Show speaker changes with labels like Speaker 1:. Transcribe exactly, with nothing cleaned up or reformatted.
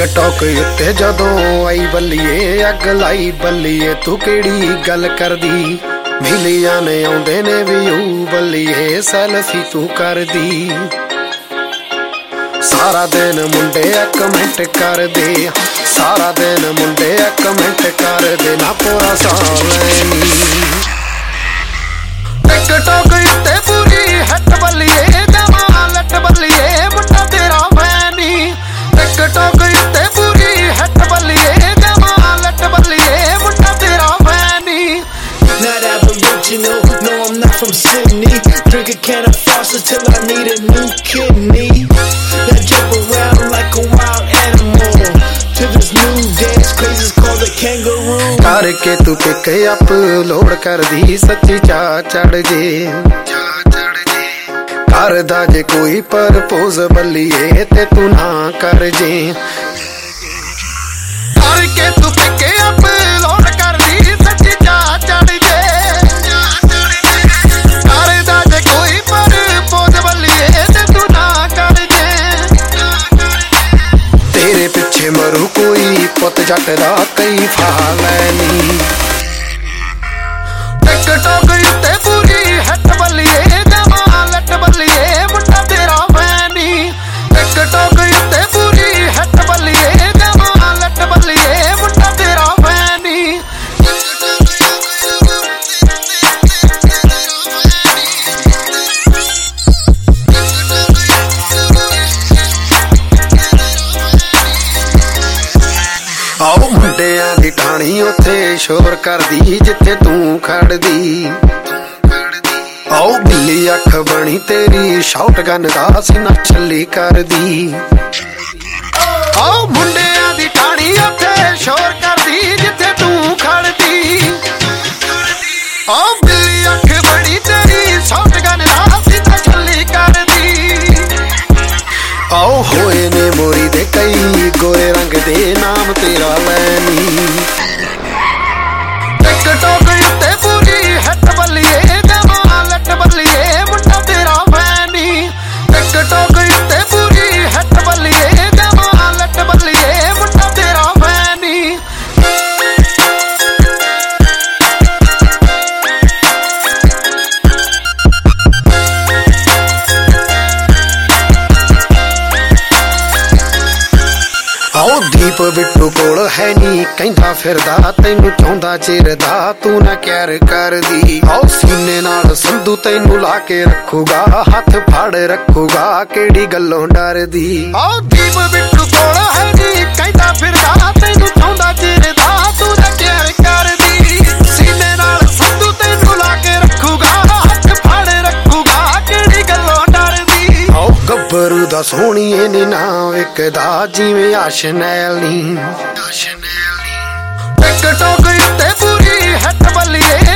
Speaker 1: TikTok उत्ते जदों आई बल्लीए अग लाई बल्लीए तू केड़ी गल करदी मिलिया ने आउंदे ने व्यू बल्लीए सैल्फी तू करदी सारा दिन मुंडे कमेंट कर दे सारा दिन मुंडे कमेंट कर दे ना पूरा साल टिकटॉक उत्ते पूरी हट बल्लीए जमा लट बल्लीए मुंडा तेरा फैनी टिकटॉक उत्ते पूरी हट बल्लीए जमा लट बल्लीए मुंडा तेरा फैनी
Speaker 2: Not aboriginal, no I'm not from Sydney. Drink a can of Foster till I need a new kidney. Now jump around like a wild animal to this new dance craze is called a kangaroo.
Speaker 1: करके तू pick upload कर दी सच्ची चा चढ़ जे करदा जे कोई purpose बल्लीए ते तू ना कर जे करके तू पिक अपलोड कर दी सच्ची चा चढ़ जे करदा जे कोई परपोज बल्लीए ते तू ना कर जे तेरे पिछे मरू कोई पुत जट दा कई फाल नी टिकटॉक उत्ते पूरी हट बल्लीए जमा लट बल्लीए मुंडा तेरा फैनी टिकटॉक उत्ते पूरी हट बल्लीए जमा लट बल्लीए मुंडा तेरा फैनी आओ मुंडियां दी ठाणी उत्थे शोर करदी जिथे तू खड़दी आओ बिल्ली अख बनी तेरी शॉट गन दा सीना छली करदी आओ मुंडियां दी ठाणी उत्थे शोर करदी जिथे तू खड़दी आओ बिल्ली अख बनी तेरी शॉट गन दा सीना छली करदी आओ होए ने मोरी दे कई गोरे रंग दे नाम तेरा लैनी टिकटॉक उत्ते पूरी हट बल्लीए जमा लट बल्लीए मुंडा तेरा फैनी टिकटॉक उत्ते पूरी हट बल्लीए जमा लट बल्लीए मुंडा तेरा फैनी आओ दीप बिट्टू कोल है नी कहंदा फिरदा तैनू चाहुंदा चिरदा तू ना कैर करदी आओ सीने नाल संधू तैनू ला के रखूगा हाथ फाड़ रखूगा केड़ी गल्लों डरदी आओ दीप बिट्टू कोल है नी कहंदा फिरदा तैनू चाहुंदा चिरदा तू ना कैर करदी सीने नाल संधू तैनू ला के रखूगा हाथ फाड़ रखूगा केड़ी गल्लों डरदी आओ गब्बरू दा सोहणीए नी ना विकदा जिवें आशनैल नी टिकटॉक उत्ते पूरी हट बल्लीए